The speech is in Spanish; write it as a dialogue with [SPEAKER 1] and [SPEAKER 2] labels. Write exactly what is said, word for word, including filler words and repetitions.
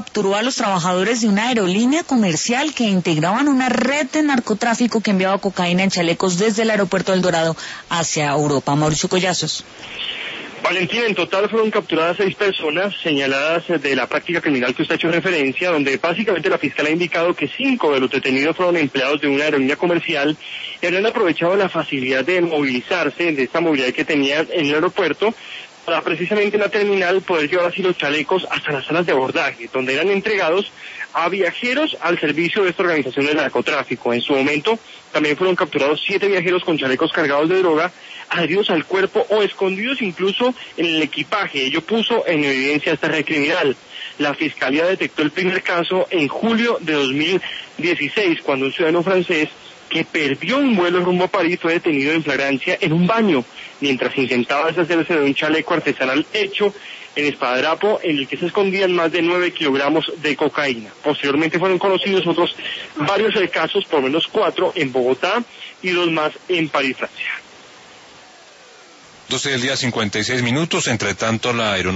[SPEAKER 1] Capturó a los trabajadores de una aerolínea comercial que integraban una red de narcotráfico que enviaba cocaína en chalecos desde el aeropuerto del Dorado hacia Europa. Mauricio Collazos.
[SPEAKER 2] Valentina, en total fueron capturadas seis personas señaladas de la práctica criminal que usted ha hecho referencia, donde básicamente la fiscal ha indicado que cinco de los detenidos fueron empleados de una aerolínea comercial y habían aprovechado la facilidad de movilizarse, de esta movilidad que tenían en el aeropuerto, para precisamente en la terminal poder llevar así los chalecos hasta las salas de abordaje, donde eran entregados a viajeros al servicio de esta organización de narcotráfico. En su momento también fueron capturados siete viajeros con chalecos cargados de droga, adheridos al cuerpo o escondidos incluso en el equipaje. Ello puso en evidencia esta red criminal. La Fiscalía detectó el primer caso en julio de dos mil dieciséis, cuando un ciudadano francés que perdió un vuelo rumbo a París fue detenido en flagrancia en un baño, mientras intentaba deshacerse de un chaleco artesanal hecho en espadadrapo en el que se escondían más de nueve kilogramos de cocaína. Posteriormente fueron conocidos otros varios casos, por lo menos cuatro en Bogotá y dos más en París, Francia.
[SPEAKER 3] doce del día, cincuenta y seis minutos. Entre tanto, la aeronave